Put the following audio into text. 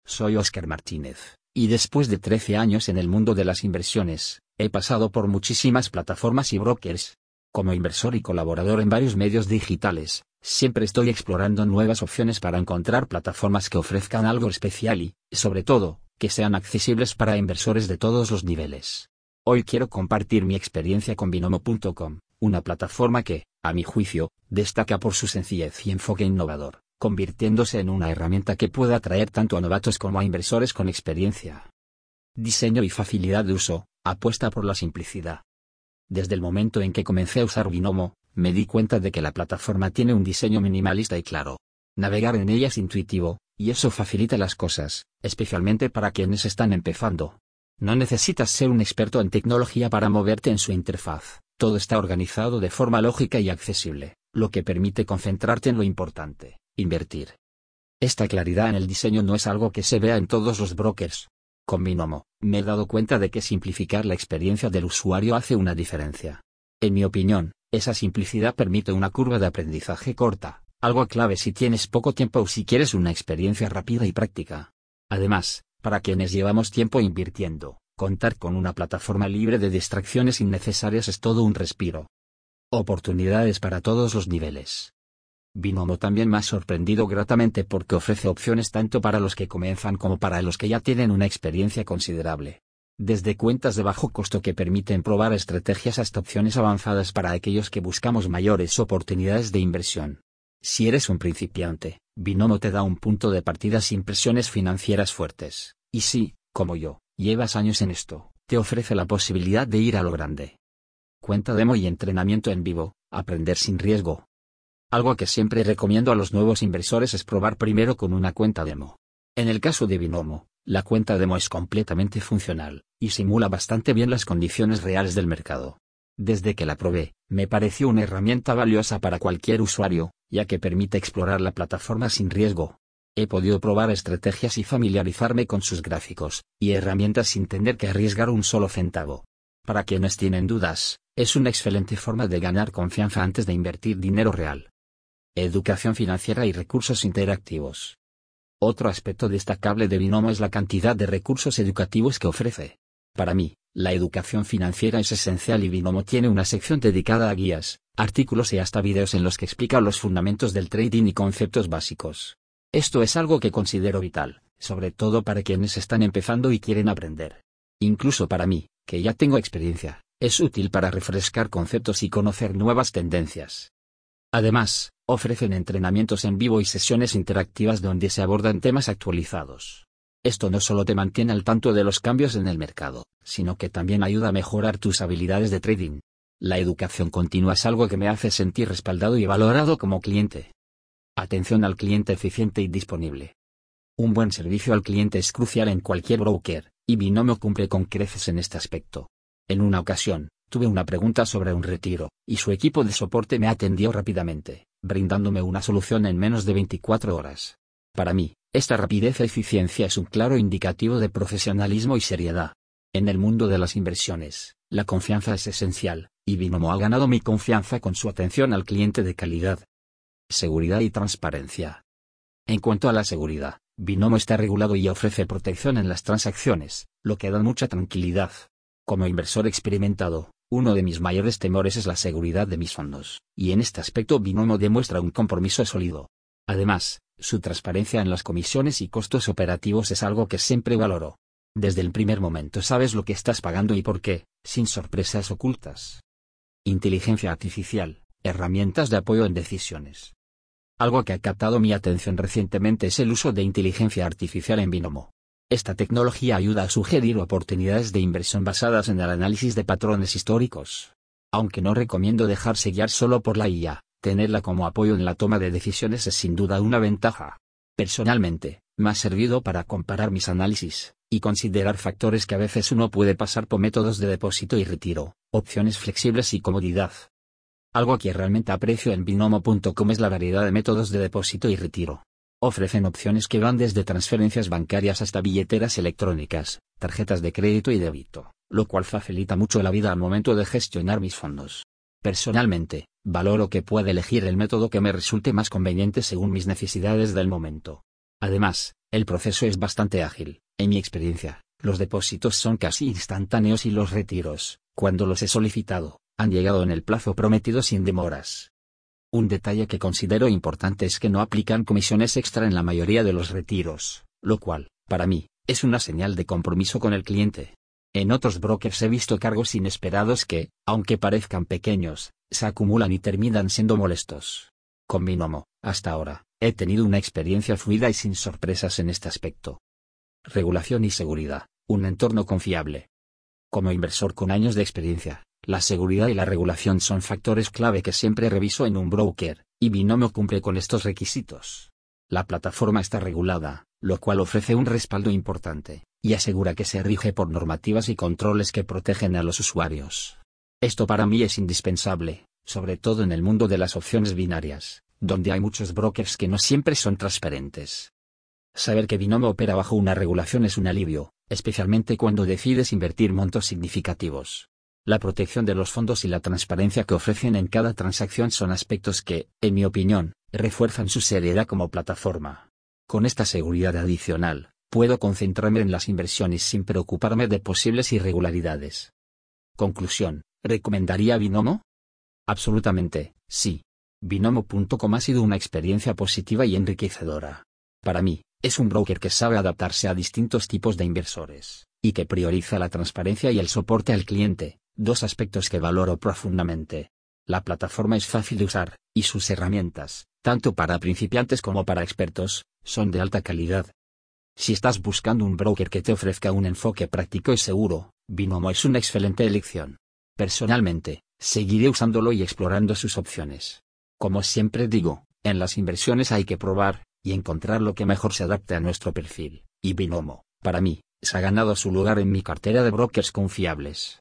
soy Óscar Martínez, y después de 13 años en el mundo de las inversiones, he pasado por muchísimas plataformas y brokers. Como inversor y colaborador en varios medios digitales, siempre estoy explorando nuevas opciones para encontrar plataformas que ofrezcan algo especial y, sobre todo, que sean accesibles para inversores de todos los niveles. Hoy quiero compartir mi experiencia con Binomo.com, una plataforma que, a mi juicio, destaca por su sencillez y enfoque innovador, convirtiéndose en una herramienta que puede atraer tanto a novatos como a inversores con experiencia. Diseño y facilidad de uso, apuesta por la simplicidad. Desde el momento en que comencé a usar Binomo, me di cuenta de que la plataforma tiene un diseño minimalista y claro. Navegar en ella es intuitivo, y eso facilita las cosas, especialmente para quienes están empezando. No necesitas ser un experto en tecnología para moverte en su interfaz, todo está organizado de forma lógica y accesible, lo que permite concentrarte en lo importante, invertir. Esta claridad en el diseño no es algo que se vea en todos los brokers. Con Binomo, me he dado cuenta de que simplificar la experiencia del usuario hace una diferencia. En mi opinión, esa simplicidad permite una curva de aprendizaje corta, algo clave si tienes poco tiempo o si quieres una experiencia rápida y práctica. Además, para quienes llevamos tiempo invirtiendo, contar con una plataforma libre de distracciones innecesarias es todo un respiro. Oportunidades para todos los niveles. Binomo también me ha sorprendido gratamente porque ofrece opciones tanto para los que comienzan como para los que ya tienen una experiencia considerable. Desde cuentas de bajo costo que permiten probar estrategias hasta opciones avanzadas para aquellos que buscamos mayores oportunidades de inversión. Si eres un principiante, Binomo te da un punto de partida sin presiones financieras fuertes, y si, como yo, llevas años en esto, te ofrece la posibilidad de ir a lo grande. Cuenta demo y entrenamiento en vivo, aprender sin riesgo. Algo que siempre recomiendo a los nuevos inversores es probar primero con una cuenta demo. En el caso de Binomo, la cuenta demo es completamente funcional, y simula bastante bien las condiciones reales del mercado. Desde que la probé, me pareció una herramienta valiosa para cualquier usuario, ya que permite explorar la plataforma sin riesgo. He podido probar estrategias y familiarizarme con sus gráficos y herramientas sin tener que arriesgar un solo centavo. Para quienes tienen dudas, es una excelente forma de ganar confianza antes de invertir dinero real. Educación financiera y recursos interactivos. Otro aspecto destacable de Binomo es la cantidad de recursos educativos que ofrece. Para mí, la educación financiera es esencial y Binomo tiene una sección dedicada a guías, artículos y hasta videos en los que explica los fundamentos del trading y conceptos básicos. Esto es algo que considero vital, sobre todo para quienes están empezando y quieren aprender. Incluso para mí, que ya tengo experiencia, es útil para refrescar conceptos y conocer nuevas tendencias. Además, ofrecen entrenamientos en vivo y sesiones interactivas donde se abordan temas actualizados. Esto no solo te mantiene al tanto de los cambios en el mercado, sino que también ayuda a mejorar tus habilidades de trading. La educación continua es algo que me hace sentir respaldado y valorado como cliente. Atención al cliente eficiente y disponible. Un buen servicio al cliente es crucial en cualquier broker, y Binomo cumple con creces en este aspecto. En una ocasión, tuve una pregunta sobre un retiro, y su equipo de soporte me atendió rápidamente, brindándome una solución en menos de 24 horas. Para mí, esta rapidez y eficiencia es un claro indicativo de profesionalismo y seriedad. En el mundo de las inversiones, la confianza es esencial, y Binomo ha ganado mi confianza con su atención al cliente de calidad. Seguridad y transparencia. En cuanto a la seguridad, Binomo está regulado y ofrece protección en las transacciones, lo que da mucha tranquilidad. Como inversor experimentado, uno de mis mayores temores es la seguridad de mis fondos, y en este aspecto Binomo demuestra un compromiso sólido. Además, su transparencia en las comisiones y costos operativos es algo que siempre valoro. Desde el primer momento sabes lo que estás pagando y por qué, sin sorpresas ocultas. Inteligencia artificial, herramientas de apoyo en decisiones. Algo que ha captado mi atención recientemente es el uso de inteligencia artificial en Binomo. Esta tecnología ayuda a sugerir oportunidades de inversión basadas en el análisis de patrones históricos. Aunque no recomiendo dejarse guiar solo por la IA, tenerla como apoyo en la toma de decisiones es sin duda una ventaja. Personalmente, me ha servido para comparar mis análisis, y considerar factores que a veces uno puede pasar por métodos de depósito y retiro, opciones flexibles y comodidad. Algo que realmente aprecio en Binomo.com es la variedad de métodos de depósito y retiro. Ofrecen opciones que van desde transferencias bancarias hasta billeteras electrónicas, tarjetas de crédito y débito, lo cual facilita mucho la vida al momento de gestionar mis fondos. Personalmente, valoro que pueda elegir el método que me resulte más conveniente según mis necesidades del momento. Además, El proceso es bastante ágil. En mi experiencia, los depósitos son casi instantáneos y los retiros, cuando los he solicitado, han llegado en el plazo prometido sin demoras. Un detalle que considero importante es que no aplican comisiones extra en la mayoría de los retiros, lo cual, para mí, es una señal de compromiso con el cliente. En otros brokers he visto cargos inesperados que, aunque parezcan pequeños, se acumulan y terminan siendo molestos. Con Binomo, hasta ahora, he tenido una experiencia fluida y sin sorpresas en este aspecto. Regulación y seguridad, un entorno confiable. Como inversor con años de experiencia, la seguridad y la regulación son factores clave que siempre reviso en un broker, y Binomo cumple con estos requisitos. La plataforma está regulada, lo cual ofrece un respaldo importante, y asegura que se rige por normativas y controles que protegen a los usuarios. Esto para mí es indispensable, sobre todo en el mundo de las opciones binarias, donde hay muchos brokers que no siempre son transparentes. Saber que Binomo opera bajo una regulación es un alivio, especialmente cuando decides invertir montos significativos. La protección de los fondos y la transparencia que ofrecen en cada transacción son aspectos que, en mi opinión, refuerzan su seriedad como plataforma. Con esta seguridad adicional, puedo concentrarme en las inversiones sin preocuparme de posibles irregularidades. Conclusión, ¿recomendaría Binomo? Absolutamente, sí. Binomo.com ha sido una experiencia positiva y enriquecedora. Para mí, es un broker que sabe adaptarse a distintos tipos de inversores, y que prioriza la transparencia y el soporte al cliente, dos aspectos que valoro profundamente. La plataforma es fácil de usar, y sus herramientas, tanto para principiantes como para expertos, son de alta calidad. Si estás buscando un broker que te ofrezca un enfoque práctico y seguro, Binomo es una excelente elección. Personalmente, seguiré usándolo y explorando sus opciones. Como siempre digo, en las inversiones hay que probar y encontrar lo que mejor se adapte a nuestro perfil, y Binomo, para mí, se ha ganado su lugar en mi cartera de brokers confiables.